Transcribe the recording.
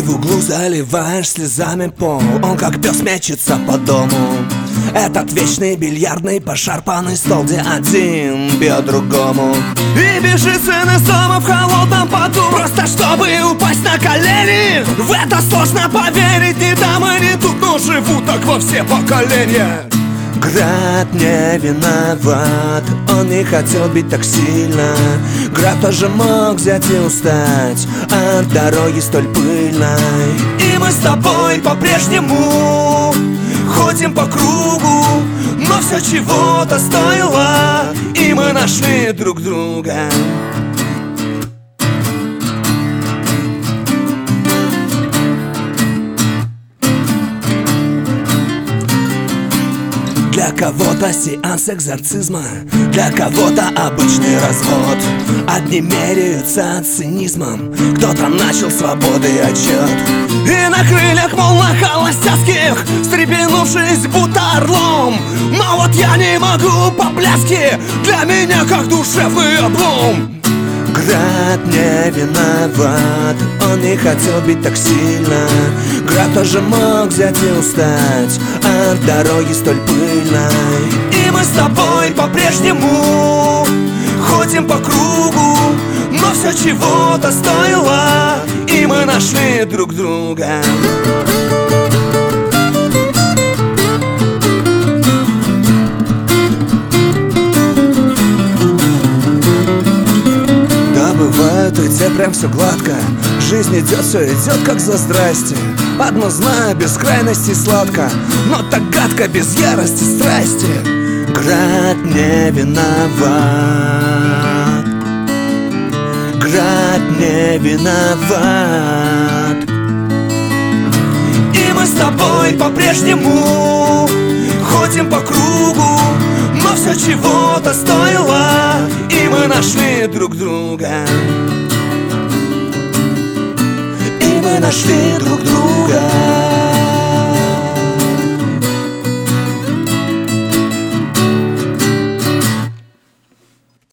Ты в углу заливаешь слезами пол. Он как пес мечется по дому. Этот вечный бильярдный пошарпанный стол, где один бьет другому. И бежит сын из дома в холодном поту, просто чтобы упасть на колени. В это сложно поверить, ни там и ни тут, но живут так во все поколения. Град не виноват, он не хотел бить так сильно. Град тоже мог взять и устать от дороги столь пыльной. И мы с тобой по-прежнему ходим по кругу, но все чего-то стоило, и мы нашли друг друга. Для кого-то сеанс экзорцизма, для кого-то обычный развод. Одни меряются цинизмом, кто-то начал свободы отчет. И на крыльях молно-холостяцких, встрепенувшись будто орлом. Но вот я не могу по пляске, для меня как душевный облом. Град не виноват, он не хотел бить так сильно. Град тоже мог взять и устать от дороги столь пыльной. И мы с тобой по-прежнему ходим по кругу, но все чего-то стоило, и мы нашли друг друга. Бывает, и тебе прям все гладко. Жизнь идет, все идет, как за здрасте. Одно знаю, без крайности сладко, но так гадко, без ярости, страсти. Град не виноват, град не виноват. И мы с тобой по-прежнему ходим по кругу, но все чего-то стоило, и мы нашли друг друга. И мы нашли друг друга.